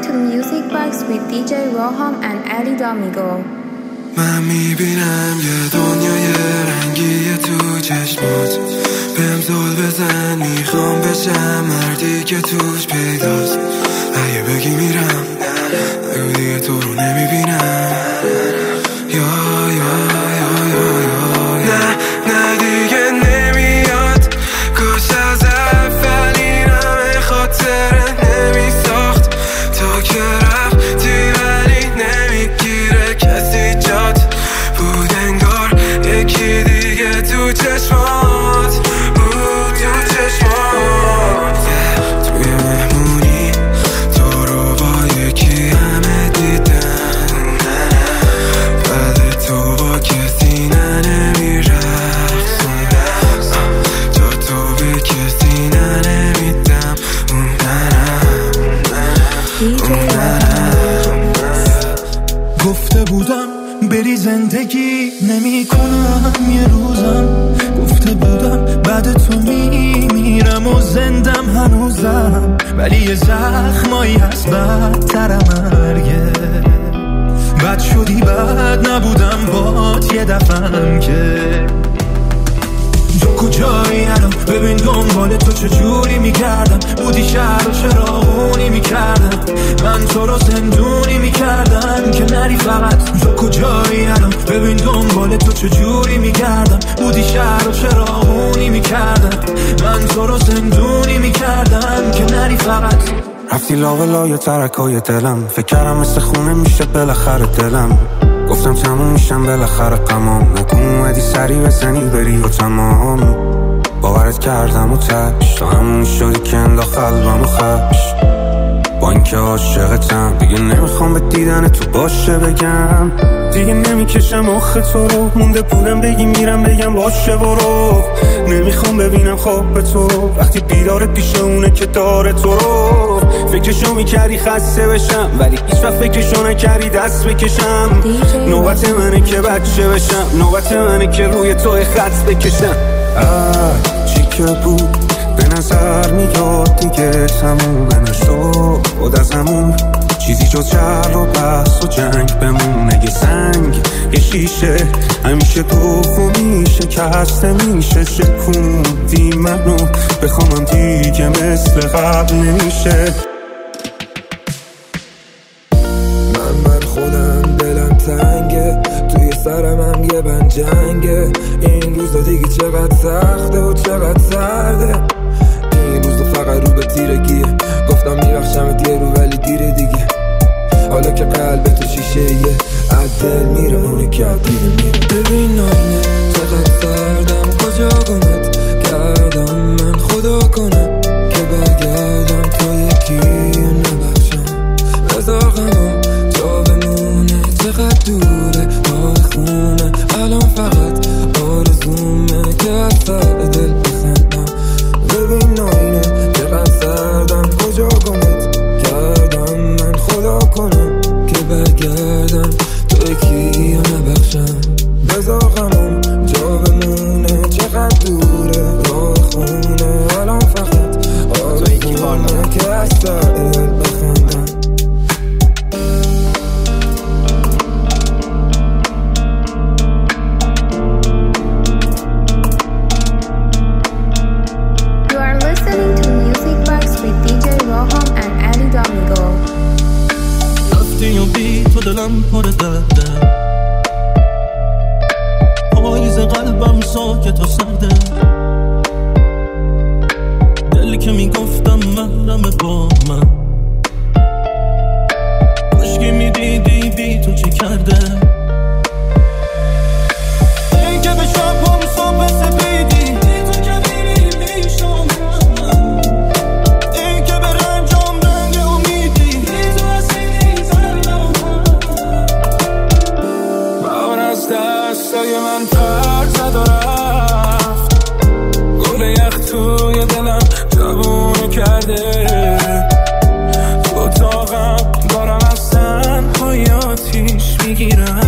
to Music Box with DJ Roham and Ali Domingo. من میبینم یه دنیای رنگیه تو چشمات، بهم زل بزن میخوام بشم مردی که توش پیداست. اگه بگی میرم بگو دیگه تو رو نمیبینم. یا نه دیگه نمیاد. کاش از اول این همه خاطره نمیساخت. تو که رفتی ولی نمیگیره کسی جات بود، انگار یکی دیگه تو چشمات بود، تو چشمات. توی مهمونی تو رو با یکی همه دیدن، بعد تو با کسی نمیرخصن، جا تو به کسی نمیدم. گفته بودم بری زندگی نمی کنم یه روزم، گفته بودم بعد تو میمیرم و زندم هنوزم، ولی یه زخمایی هست بدتر مرگه. بد شدی بد نبودم بات یه دفعم که تو کجایی الان؟ ببین دنبال تو چجوری میگردم، بودی شهر و چراغونی میکردم، من تو رو زندونی میکردم که نری فقط. تو کجایی الان؟ ببین دنبال تو چجوری میگردم، بودی شهر و چراغونی میکردم، من تو رو زندونی میکردم که نری فقط. رفتی لاولای ترکای دلم، فکر کردم مثل خونه میشه بالاخره دلم، گفتم تموم میشم بالاخره غمام، نگو اومدی سری بزنی بری و تمام. باورت کردم و تش تو همون شدی که انداخت قلبم و خش. با اینکه عاشقتم دیگه نمیخوام به دیدن تو باشه بگم، دیگه نمیکشم آخه تو رو، مونده پولم بگی میرم بگم باشه برو. نمیخوام ببینم خواب تو وقتی بیدارت پیش اونه که داره تو رو. فکرشو میکردی خسته بشم ولی هیچ وقت فکرشو نکردی دست بکشم. نوبت منه که بچه بشم، نوبت منه که روی تو خط بکشم. چی که بود به نظر میاد دیگه تمومه، نشد خود از همون چیزی جز جر و بحث و جنگ بمونه. یه سنگ یه شیشه همیشه دومی شکسته میشه، شکوندی منو بخوامم دیگه مثل قبل نمیشه. من خودم دلم تنگه، توی سرم هم یه بند جنگه، این روزا دیگه چقدر سخته و چقدر سرده. این روزا فقط رو به تیرگیه، گفتم میبخشمت یه رو ولی دیره دیگه. حالا که قلب تو شیشه یه عدل میره اونه که دیره میره. ببین آینه چقدر سردم، کجا گمت کردم من خدا کنم که برگردم تا یکی نبخشم. بذار غمم جا بمونه، چقدر دوره راه خونه، الان فقط آرزومه که از سر دل بخندم. ببین آینه چقدر سردم، کجا گمت کردم من خدا کنم که برگردم تو یکی نبخشم. بذار غمم جا بمونه، چقدر دوره راه خونه، الان فقط آرزومه که از سر دل بخندم. دلم پر درده، پاییز قلبم ساکت و سرده، دلی که میگفتم محرم با من، کاشکی میدیدی بی تو چی کرده. ای که به شبم صبح سپیدی بی تو که میری میشم، ای که به رنجام رنگ امیدی بی تو هستی زرم. دستای من پر زد و رفت، گل یخ توی دلم جوونو کرده. تو اتاقم دارم از تنهایی آتیش میگیرم،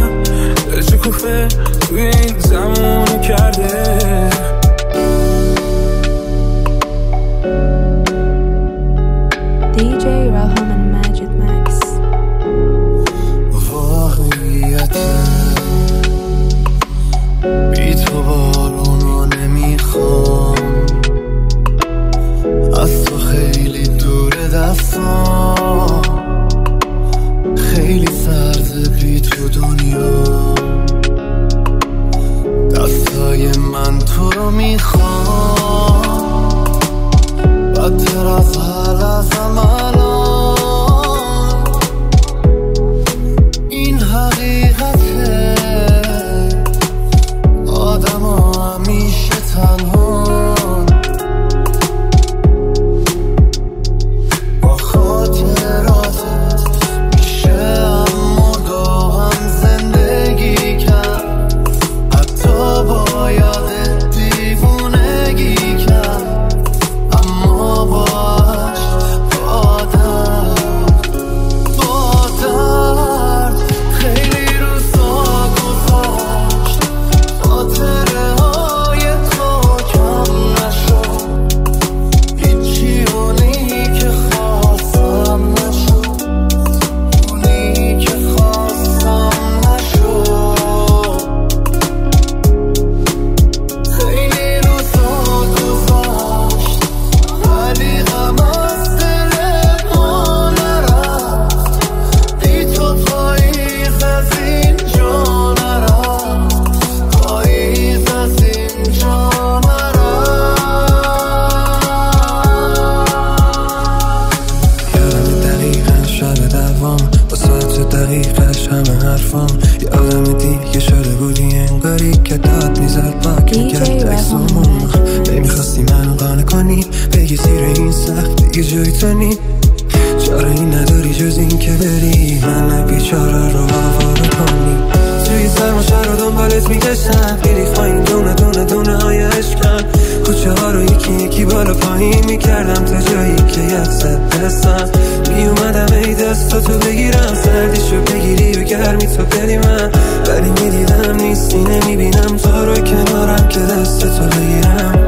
دعوام واسه تو دقیقش همه حرفام یه آدم دیگه شده بودی انگاری که داد میزد پاک میکرد عکسامون نمیخواستی منو قانع کنی بگی زیر این سخت دیگه جای تو نی چاره این نداری جز این که بری من بیچاره رو آواره کنی توی سرماشه رو دنبالت میگشتم خیلی خواهیم دونه های عشقم کوچه ها رو یکی یکی بالا پایین میکردم تا جایی که یکسر برسم میومدم ای دستاتو بگیرم سردیشو بگیری و گرمی تو بدی من ولی میدیدم نیستی نمیبینم تو رو کنارم که دستتو بگیرم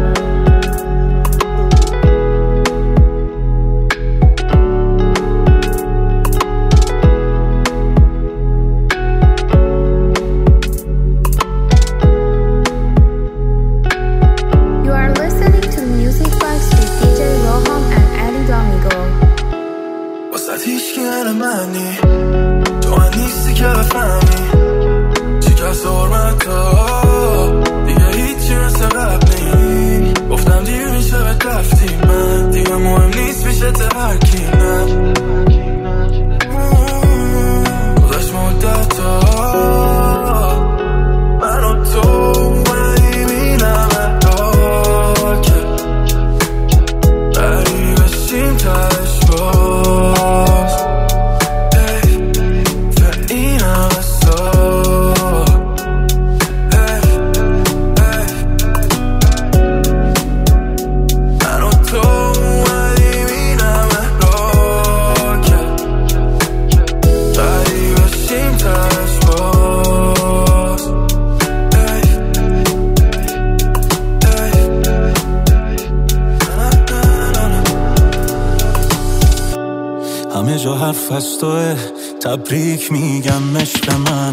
از توه تبریک میگم عشق من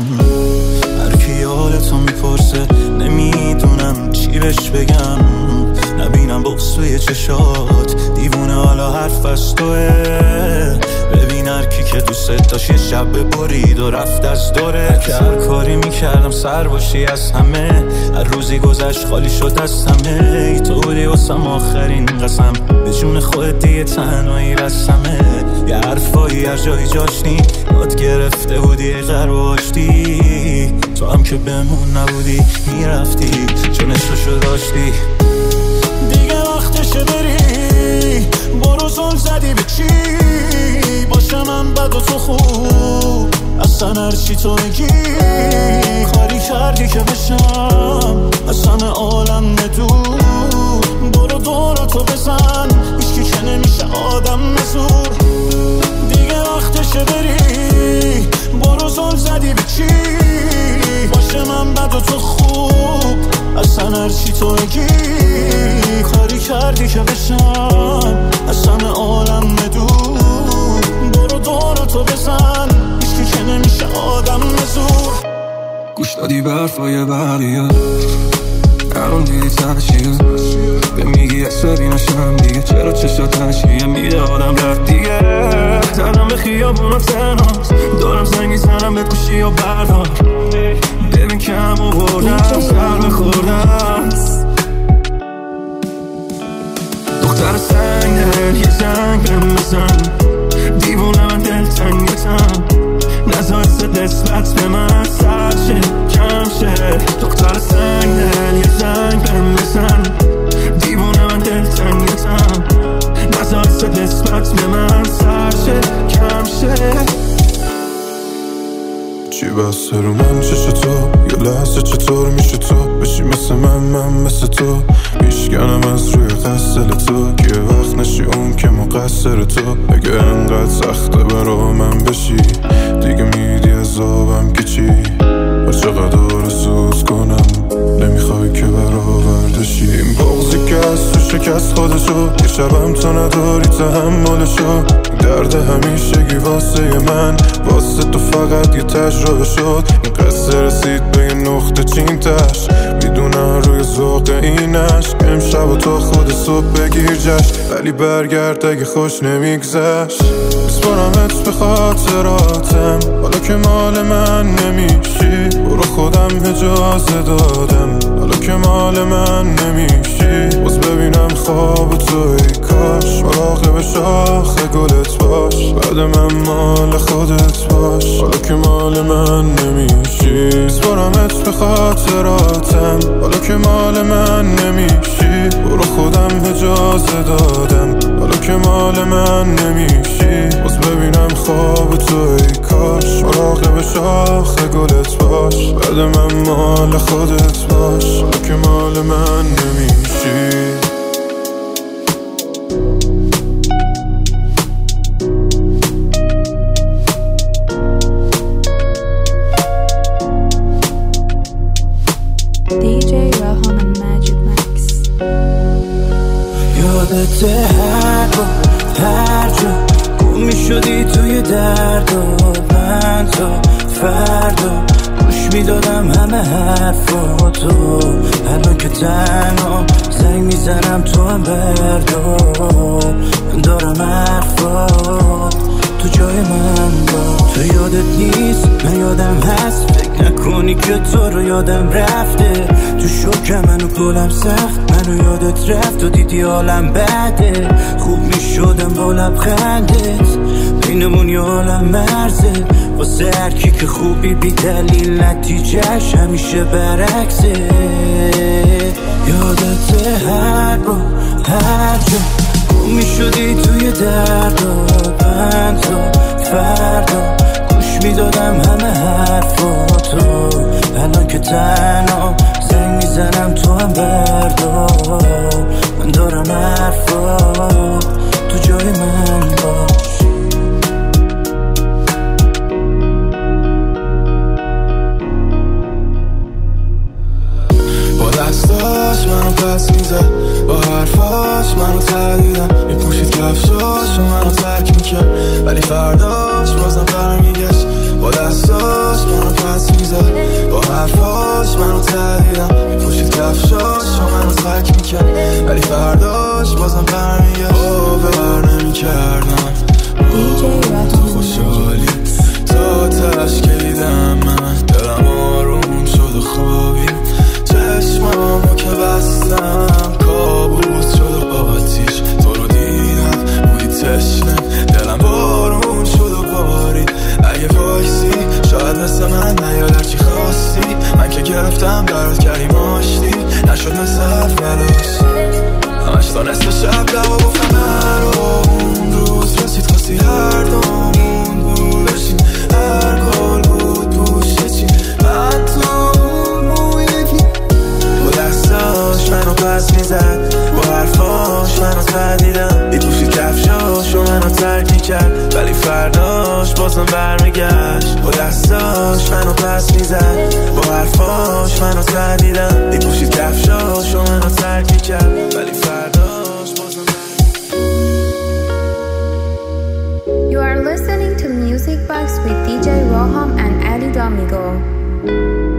هر کی حالتو میپرسه نمیدونم چی بهش بگم نبینم بغض توی چشات دیوونه حالا حرف از توه ببین هر کی که دوست داشت یه شب برید و رفت از دوره که هر کاری میکردم سر باشی از همه هر روزی گذشت خالی شد از همه ای تو بودی واسم آخرین قسم به جون خودت دیگه تنهایی رسمه یه حرفایی هر جایی جاشنی یاد گرفته بودی غرب آشتی تو هم که بمون نبودی میرفتی چون عشقشو داشتی دیگه وقتشه بری برو زل زدی به چی باشم من بد و تو خوب اصلا هرچی تو میگی کاری کردی که بشم اصلا عالم ندور برو دورتو بزن هیچکی که نمیشه آدم مزور دیگه وقتشه بری برو زل زدی به چی باشه من بد و تو خوب اصلا هرچی تو میگی کاری کردی که بشم اصلا عالم ندور برو دورتو بزن هیچکی که نمیشه آدم مزور گوش دادی برفای بقیه الان دیدی تشیه به میگی عصبی نشم دیگه چرا چشات تشیه میده آدم رفت دیگه تنم به خیابون تنهاست دارم زنگی زنم به گوشی و بردار ببین کم آوردم سر بخوردم دختر سنگ دل یه زنگ بهم بزن دیوونه من دل تنگتم نزار نسبت به من سر شه کم شه دختر سنگ دل یه زنگ بهم بزن دیوونه من دل تنگتم نزار نسبت به من سر شه کم شه چی بسته رو من چشه تو یه لحظه چطور میشه تو بشی مثل من مثل تو میشکنم از روی قصل تو که وقت نشی اون که مقصر تو اگه انقدر سخته برا من بشی دیگه میدی عذابم که چی و چقدر آرزوت کنم نمیخوای که برآوردشی این بغضی که از تو شکست خودشو یه شبم تو نداری تحملشو درد همیشگی واسه من واسه تو فقط یه تجربه شد این قصه رسید به یه نقطه چینتش میدونم روی ذوق اینش امشب و تو خود صبح بگیر جشن ولی برگرد اگه خوش نمیگذشت بسپارمت به خاطراتم حالا که مال من نمیشی برو خودم اجازه دادم. حالا که مال من نمیشی باز ببینم خواب تو، ای کاش مراقب شاخ گلت باش، بعد من مال خودت باش. حالا که مال من نمیشی سپرمت به خاطراتم. حالا که مال من نمیشی برو خودم اجازه دادم. حالا که مال من نمیشی باز ببینم خواب تو، ای کاش مراقب شاخ گلت باش، بعد من مال خودت باش. حالا که مال من نمیشی DJ Roham and Magic Max. یادت هر جا گم میشدی توی درد و بند و فردا گوش میدادم همه حرفاتو. الان که تنها زنگ میزنم تو هم بردار، من دارم حرفات تو جای من با. تو یادت نیست من یادم هست، فکر نکنی که تو رو یادم رفته. تو شوکم منو کلم سخت، منو یادت رفت و دیدی حالم بده. خوب میشدم با لبخندت، بینمون یه عالم مرزه. واسه هرکی که خوبی بی دلیل نتیجهش همیشه برعکسه. یادت هر جا گم میشدی توی درد و بند و فردا گوش میدادم همه حرفاتو. الان که تنها زنگ میزنم تو هم بردار، من دارم حرفات تو جای من باش. با دستاش منو پس میزد، با حرفاش منو تردیدم. میپوشید کفشاش و منو ترک میکرد ولی فرداش بازم برمیگشت. با دستاش منو پس میزد، با حرفاش منو تردیدم. میپوشید کفشاش و منو ترک میکرد ولی فرداش بازم برمیگشت. باور نمیکردم تو خوشحالی تا تش کلیدم من. دلم آروم شد و خوابید، چشمامو که بستم کابوس شد و آتیش. تو رو دیدم بودی تشنه، دلم بارون شد و بارید. اگه وایسی شاید مثل من نیاد هرچی خواستی. من که گرفتم برات کردیم آشتی، نشد مثل اولش. همش تا نصف شب لبا گفتم نرو. اون روز رسید خواستی هر دومون بود بشین، هر گل بود پوشه چی. من تو موی یکی با دستاش منو پس میزد، با حرفاش منو تردیدم. میپوشید کفشاش و منو ترک میکرد ولی فرداش بازم برمیگشت. با دستاش منو پس میزد، با حرفاش منو تردیدم. میپوشید کفشاش و منو ترک میکرد ولی فرداش بازم برمیگشت. You are listening to Music Box with DJ Roham and Ali Domingo.